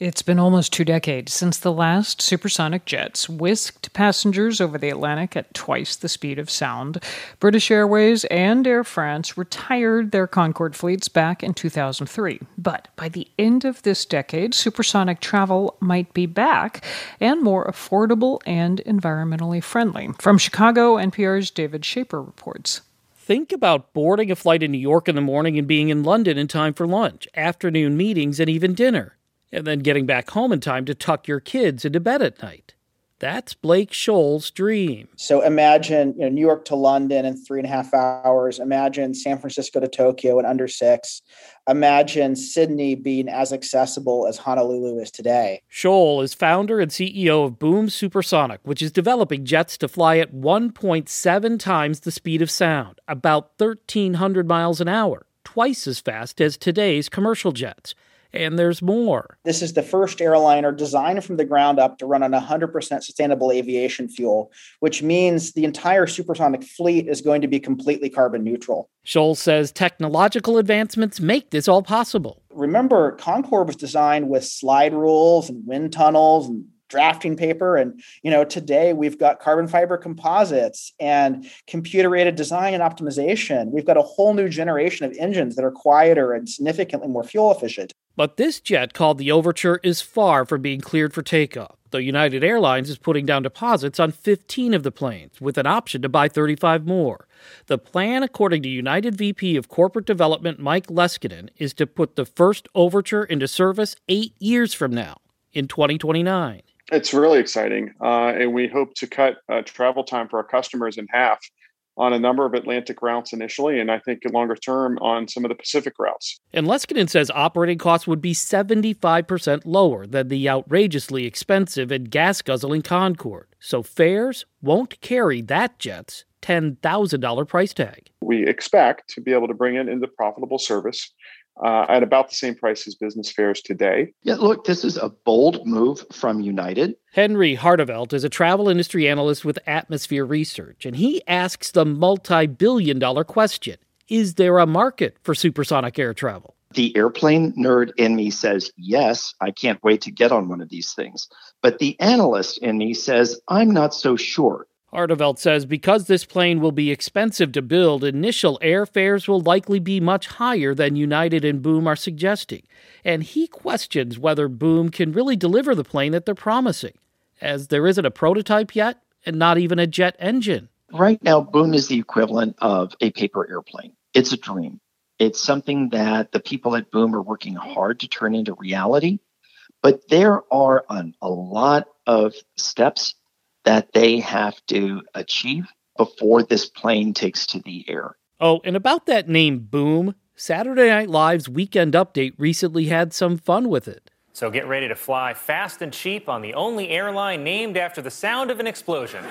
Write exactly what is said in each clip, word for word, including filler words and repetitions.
It's been almost two decades since the last supersonic jets whisked passengers over the Atlantic at twice the speed of sound. British Airways and Air France retired their Concorde fleets back in two thousand three. But by the end of this decade, supersonic travel might be back and more affordable and environmentally friendly. From Chicago, N P R's David Shaper reports. Think about boarding a flight in New York in the morning and being in London in time for lunch, afternoon meetings, and even dinner. And then getting back home in time to tuck your kids into bed at night. That's Blake Scholl's dream. So imagine, you know, New York to London in three and a half hours. Imagine San Francisco to Tokyo in under six. Imagine Sydney being as accessible as Honolulu is today. Scholl is founder and C E O of Boom Supersonic, which is developing jets to fly at one point seven times the speed of sound, about thirteen hundred miles an hour, twice as fast as today's commercial jets. And there's more. This is the first airliner designed from the ground up to run on one hundred percent sustainable aviation fuel, which means the entire supersonic fleet is going to be completely carbon neutral. Scholl says technological advancements make this all possible. Remember, Concorde was designed with slide rules and wind tunnels and drafting paper. And, you know, today we've got carbon fiber composites and computer-aided design and optimization. We've got a whole new generation of engines that are quieter and significantly more fuel efficient. But this jet, called the Overture, is far from being cleared for takeoff, though United Airlines is putting down deposits on fifteen of the planes, with an option to buy thirty-five more. The plan, according to United V P of Corporate Development Mike Leskinen, is to put the first Overture into service eight years from now, in twenty twenty-nine. It's really exciting, uh, and we hope to cut uh, travel time for our customers in half on a number of Atlantic routes initially, and I think longer term on some of the Pacific routes. And Leskinen says operating costs would be seventy-five percent lower than the outrageously expensive and gas-guzzling Concorde. So fares won't carry that jet's ten thousand dollars price tag. We expect to be able to bring it into profitable service Uh, at about the same price as business fares today. Yeah, look, this is a bold move from United. Henry Hartevelt is a travel industry analyst with Atmosphere Research, and he asks the multi-billion dollar question, is there a market for supersonic air travel? The airplane nerd in me says, yes, I can't wait to get on one of these things. But the analyst in me says, I'm not so sure. Hartevelt says because this plane will be expensive to build, initial airfares will likely be much higher than United and Boom are suggesting. And he questions whether Boom can really deliver the plane that they're promising, as there isn't a prototype yet and not even a jet engine. Right now, Boom is the equivalent of a paper airplane. It's a dream. It's something that the people at Boom are working hard to turn into reality. But there are an, a lot of steps that they have to achieve before this plane takes to the air. Oh, and about that name Boom, Saturday Night Live's Weekend Update recently had some fun with it. So get ready to fly fast and cheap on the only airline named after the sound of an explosion.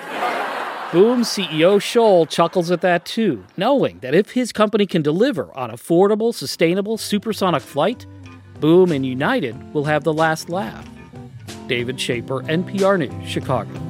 Boom C E O Scholl chuckles at that too, knowing that if his company can deliver on affordable, sustainable, supersonic flight, Boom and United will have the last laugh. David Shaper, N P R News, Chicago.